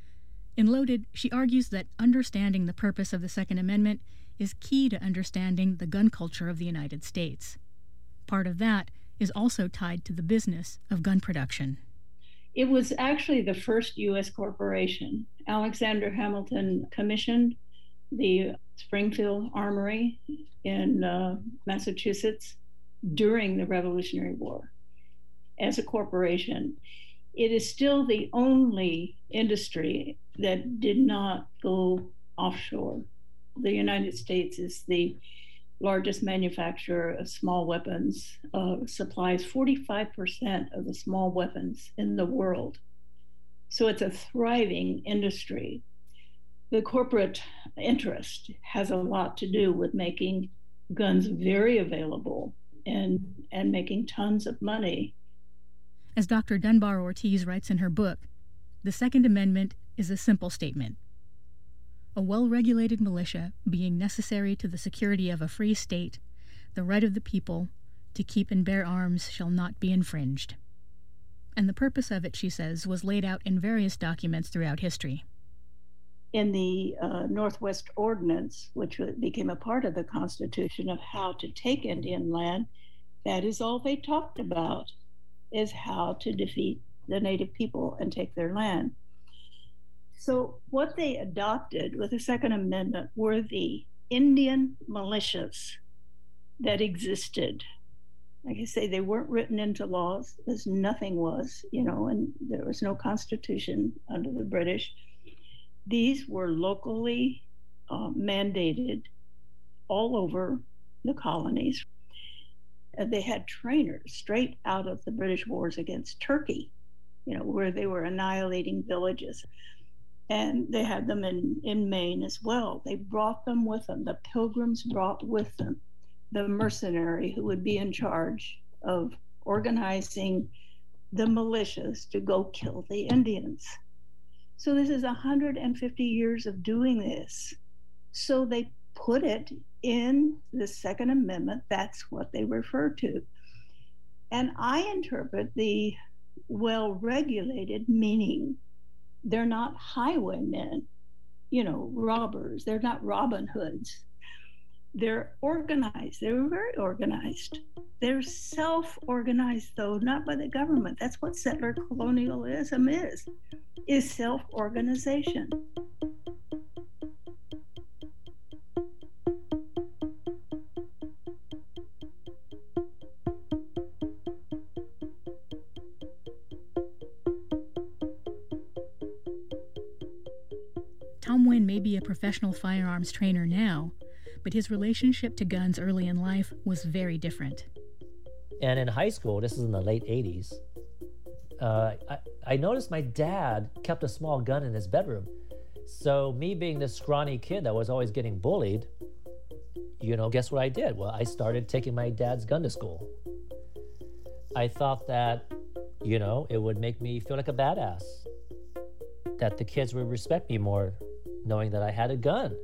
In Loaded, she argues that understanding the purpose of the Second Amendment is key to understanding the gun culture of the United States. Part of that is also tied to the business of gun production. It was actually the first U.S. corporation. Alexander Hamilton commissioned the Springfield Armory in Massachusetts during the Revolutionary War as a corporation. It is still the only industry that did not go offshore. The United States is the largest manufacturer of small weapons, supplies 45% of the small weapons in the world. So it's a thriving industry. The corporate interest has a lot to do with making guns very available and making tons of money. As Dr. Dunbar Ortiz writes in her book, the Second Amendment is a simple statement. A well-regulated militia being necessary to the security of a free state, the right of the people to keep and bear arms shall not be infringed. And the purpose of it, she says, was laid out in various documents throughout history. In the Northwest Ordinance, which became a part of the Constitution of how to take Indian land, that is all they talked about, is how to defeat the Native people and take their land. So what they adopted with the Second Amendment were the Indian militias that existed. Like I say, they weren't written into laws, as nothing was, and there was no constitution under the British. These were locally mandated all over the colonies. They had trainers straight out of the British wars against Turkey, where they were annihilating villages. And they had them in Maine as well. They brought them with them. The Pilgrims brought with them the mercenary who would be in charge of organizing the militias to go kill the Indians. So this is 150 years of doing this. So they put it in the Second Amendment. That's what they refer to. And I interpret the well-regulated meaning they're not highwaymen, robbers. They're not Robin Hoods. They're organized. They were very organized. They're self-organized, though, not by the government. That's what settler colonialism is self-organization. Tom Wynn may be a professional firearms trainer now, but his relationship to guns early in life was very different. And in high school, this is in the late 80s, I noticed my dad kept a small gun in his bedroom. So me being this scrawny kid that was always getting bullied, guess what I did? Well, I started taking my dad's gun to school. I thought that You know, it would make me feel like a badass. That the kids would respect me more knowing that I had a gun.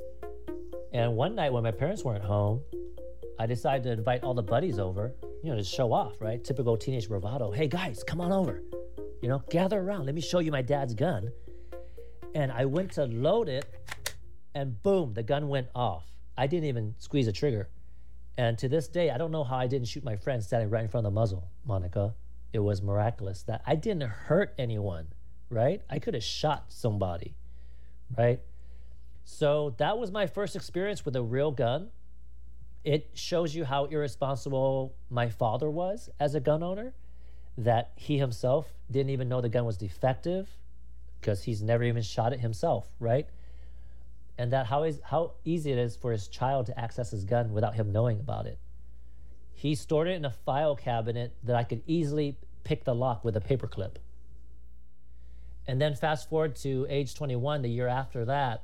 And one night when my parents weren't home, I decided to invite all the buddies over, you know, to show off, right? Typical teenage bravado. Hey guys, come on over. You know, gather around. Let me show you my dad's gun. And I went to load it, and boom, the gun went off. I didn't even squeeze a trigger. And to this day, I don't know how I didn't shoot my friend standing right in front of the muzzle, Monica. It was miraculous that I didn't hurt anyone, right? I could have shot somebody, right? So that was my first experience with a real gun. It shows you how irresponsible my father was as a gun owner, that he himself didn't even know the gun was defective because he's never even shot it himself, right? And that how easy it is for his child to access his gun without him knowing about it. He stored it in a file cabinet that I could easily pick the lock with a paperclip. And then fast forward to age 21, the year after that,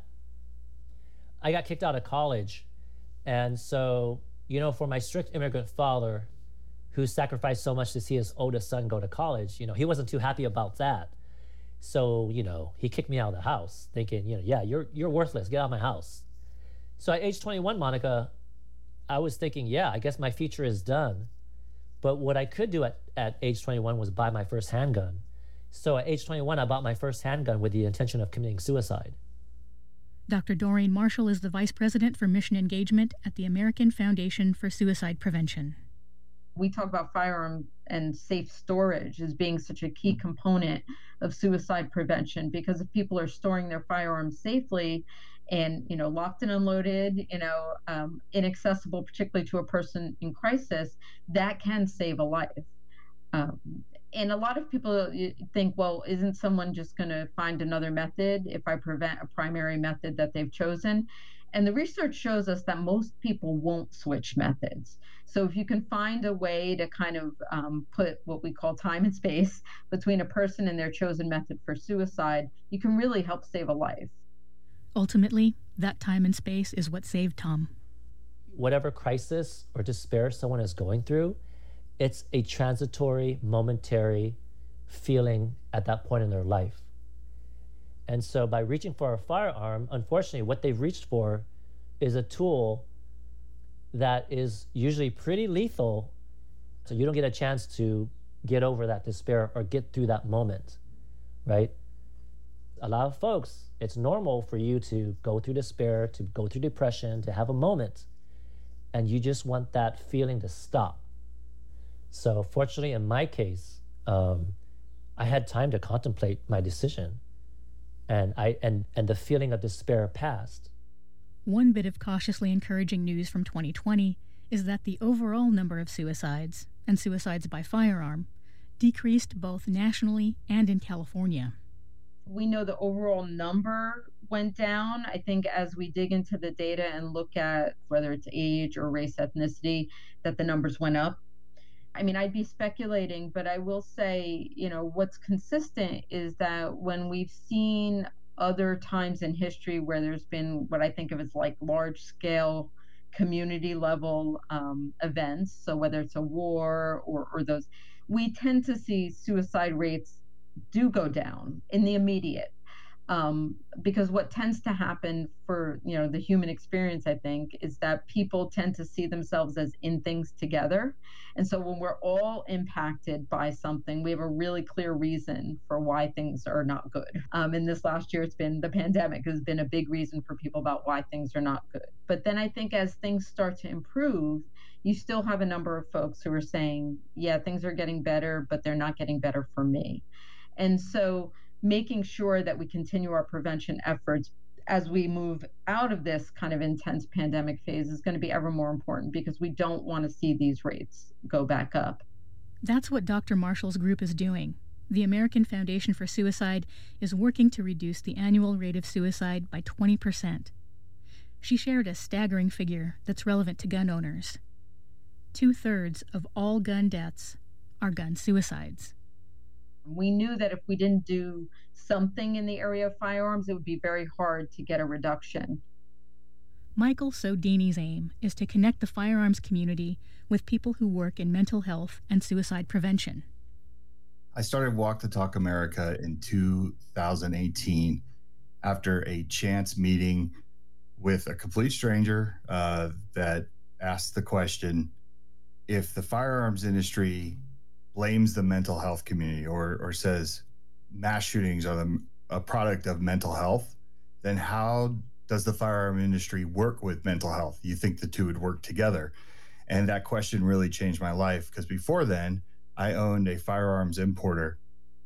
I got kicked out of college. And so, you know, for my strict immigrant father, who sacrificed so much to see his oldest son go to college, you know, he wasn't too happy about that. So, you know, he kicked me out of the house thinking, you know, yeah, you're worthless, get out of my house. So at age 21, Monica, I was thinking, yeah, I guess my future is done. But what I could do at age 21 was buy my first handgun. So at age 21, I bought my first handgun with the intention of committing suicide. Dr. Doreen Marshall is the Vice President for Mission Engagement at the American Foundation for Suicide Prevention. We talk about firearm and safe storage as being such a key component of suicide prevention, because if people are storing their firearms safely and, you know, locked and unloaded, you know, inaccessible, particularly to a person in crisis, that can save a life. And a lot of people think, well, isn't someone just going to find another method if I prevent a primary method that they've chosen? And the research shows us that most people won't switch methods. So if you can find a way to kind of put what we call time and space between a person and their chosen method for suicide, you can really help save a life. Ultimately, that time and space is what saved Tom. Whatever crisis or despair someone is going through, it's a transitory, momentary feeling at that point in their life. And so by reaching for a firearm, unfortunately, what they've reached for is a tool that is usually pretty lethal. So you don't get a chance to get over that despair or get through that moment, right? A lot of folks, it's normal for you to go through despair, to go through depression, to have a moment, and you just want that feeling to stop. So fortunately, in my case, I had time to contemplate my decision, and the feeling of despair passed. One bit of cautiously encouraging news from 2020 is that the overall number of suicides, and suicides by firearm, decreased both nationally and in California. We know the overall number went down. I think as we dig into the data and look at whether it's age or race, ethnicity, that the numbers went up. I mean, I'd be speculating, but I will say, you know, what's consistent is that when we've seen other times in history where there's been what I think of as like large scale community level events, so whether it's a war or those, we tend to see suicide rates do go down in the immediate. Because what tends to happen for, you know, the human experience, I think, is that people tend to see themselves as in things together. And so when we're all impacted by something, we have a really clear reason for why things are not good. In this last year, it's been the pandemic has been a big reason for people about why things are not good. But then I think as things start to improve, you still have a number of folks who are saying, yeah, things are getting better, but they're not getting better for me. And so making sure that we continue our prevention efforts as we move out of this kind of intense pandemic phase is going to be ever more important, because we don't want to see these rates go back up. That's what Dr. Marshall's group is doing. The American Foundation for Suicide is working to reduce the annual rate of suicide by 20%. She shared a staggering figure that's relevant to gun owners. 2/3 of all gun deaths are gun suicides. We knew that if we didn't do something in the area of firearms, it would be very hard to get a reduction. Michael Sodini's aim is to connect the firearms community with people who work in mental health and suicide prevention. I started Walk the Talk America in 2018 after a chance meeting with a complete stranger that asked the question, if the firearms industry blames the mental health community or says mass shootings are a product of mental health, then how does the firearm industry work with mental health? You think the two would work together? And that question really changed my life, because before then, I owned a firearms importer.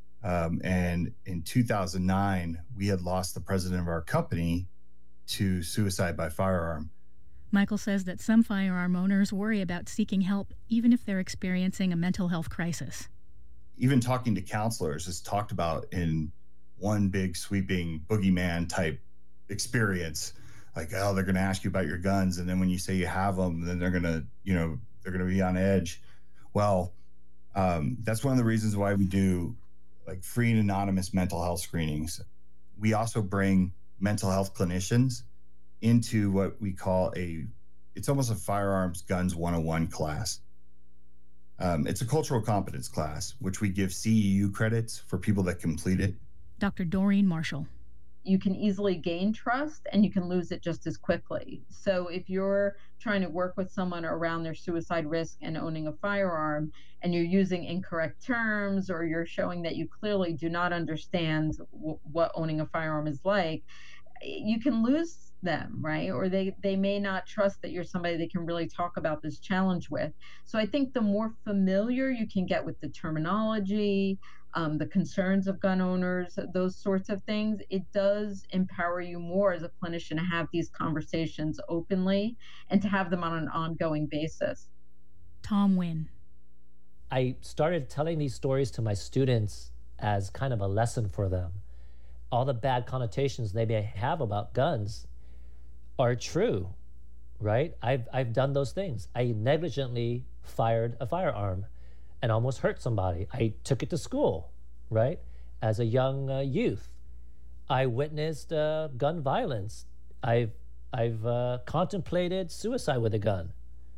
And in 2009, we had lost the president of our company to suicide by firearm. Michael says that some firearm owners worry about seeking help even if they're experiencing a mental health crisis. Even talking to counselors is talked about in one big sweeping boogeyman type experience. Like, oh, they're going to ask you about your guns. And then when you say you have them, then they're going to be on edge. Well, that's one of the reasons why we do like free and anonymous mental health screenings. We also bring mental health clinicians into what we call it's almost a firearms guns 101 class. It's a cultural competence class, which we give CEU credits for people that complete it. Dr. Doreen Marshall. You can easily gain trust and you can lose it just as quickly. So if you're trying to work with someone around their suicide risk and owning a firearm, and you're using incorrect terms, or you're showing that you clearly do not understand what owning a firearm is like, you can lose them, right? Or they may not trust that you're somebody they can really talk about this challenge with. So I think the more familiar you can get with the terminology, the concerns of gun owners, those sorts of things, it does empower you more as a clinician to have these conversations openly and to have them on an ongoing basis. Tom Wynn. I started telling these stories to my students as kind of a lesson for them. All the bad connotations they may have about guns are true, right? I've done those things. I negligently fired a firearm and almost hurt somebody. I took it to school, right? As a young youth, I witnessed gun violence. I've contemplated suicide with a gun.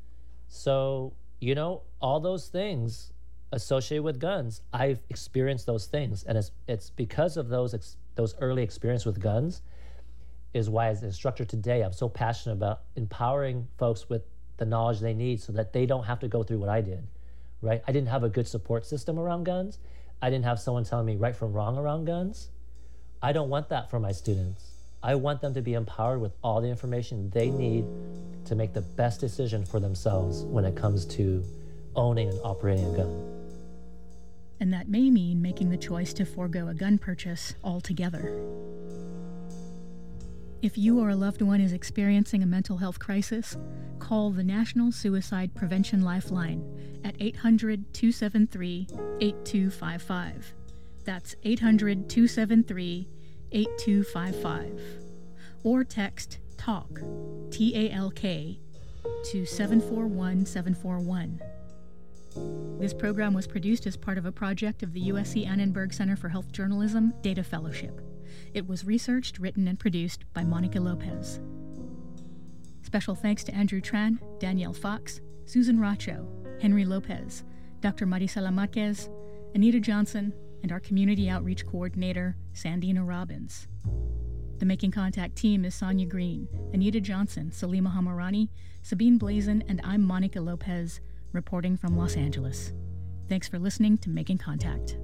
So, all those things associated with guns, I've experienced those things, and it's because of those early experiences with guns is why, as an instructor today, I'm so passionate about empowering folks with the knowledge they need so that they don't have to go through what I did. Right? I didn't have a good support system around guns. I didn't have someone telling me right from wrong around guns. I don't want that for my students. I want them to be empowered with all the information they need to make the best decision for themselves when it comes to owning and operating a gun. And that may mean making the choice to forego a gun purchase altogether. If you or a loved one is experiencing a mental health crisis, call the National Suicide Prevention Lifeline at 800-273-8255. That's 800-273-8255. Or text TALK, T-A-L-K, to 741-741. This program was produced as part of a project of the USC Annenberg Center for Health Journalism Data Fellowship. It was researched, written, and produced by Monica Lopez. Special thanks to Andrew Tran, Danielle Fox, Susan Racho, Henry Lopez, Dr. Marisela Marquez, Anita Johnson, and our Community Outreach Coordinator, Sandina Robbins. The Making Contact team is Sonia Green, Anita Johnson, Salima Hamarani, Sabine Blazin, and I'm Monica Lopez, reporting from Los Angeles. Thanks for listening to Making Contact.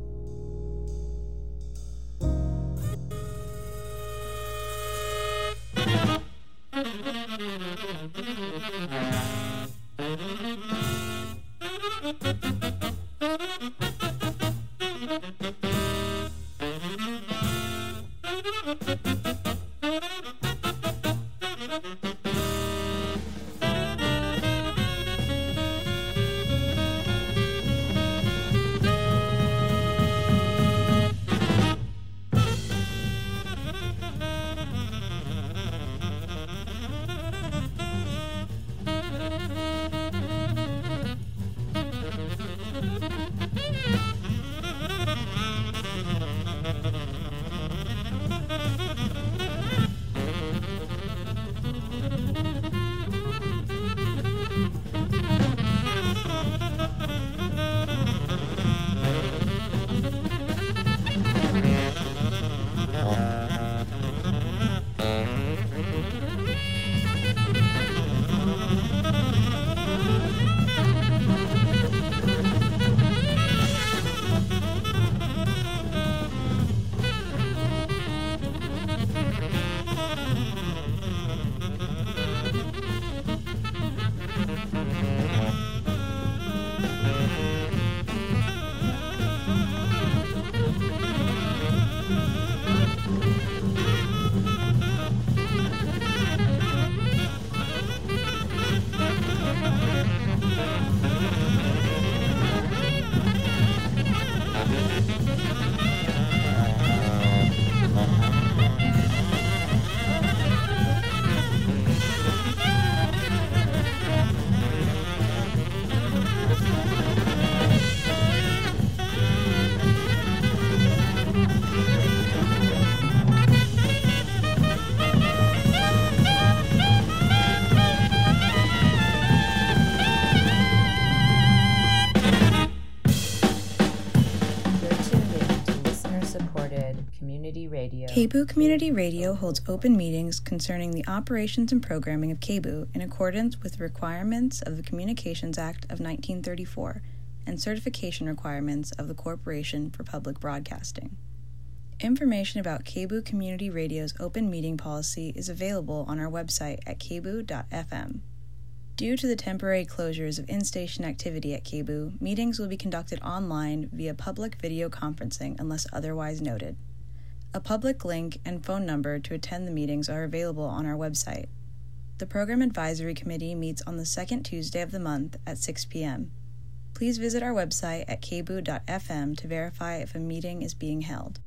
Community Radio. KBOO Community Radio holds open meetings concerning the operations and programming of KBOO in accordance with the requirements of the Communications Act of 1934 and certification requirements of the Corporation for Public Broadcasting. Information about KBOO Community Radio's open meeting policy is available on our website at kboo.fm. Due to the temporary closures of in-station activity at KBOO, meetings will be conducted online via public video conferencing unless otherwise noted. A public link and phone number to attend the meetings are available on our website. The Program Advisory Committee meets on the second Tuesday of the month at 6 p.m. Please visit our website at kboo.fm to verify if a meeting is being held.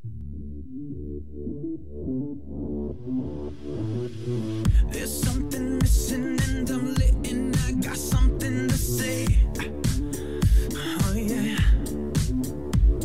There's something missing and I'm lit and I got something to say.